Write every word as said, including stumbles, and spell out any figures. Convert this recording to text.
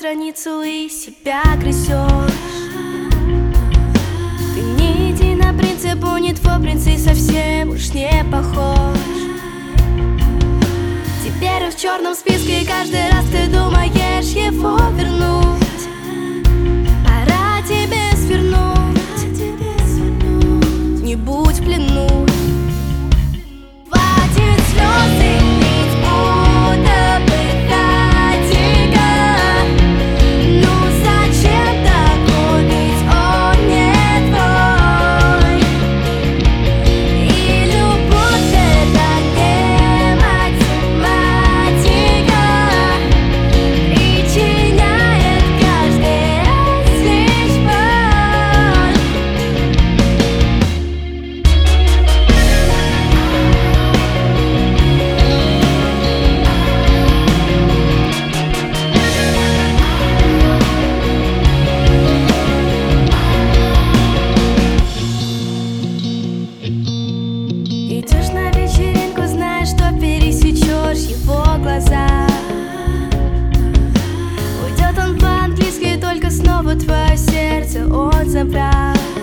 страницу и себя грызешь. Ты не иди на принцип, не твой принцип совсем уж не похож. Теперь в черном списке, и каждый раз ты думаешь его вернуть. Пора тебе свернуть, не будь в плену. Хватит слезы лить, будто бы хатика. Ну зачем такой, ведь он не твой. И любовь это не математика, причиняет каждый раз лишь боль. Идешь на вечеринку, знаешь, что пересечешь его глаза. Уйдет он по-английски, только снова твое сердце он забрал.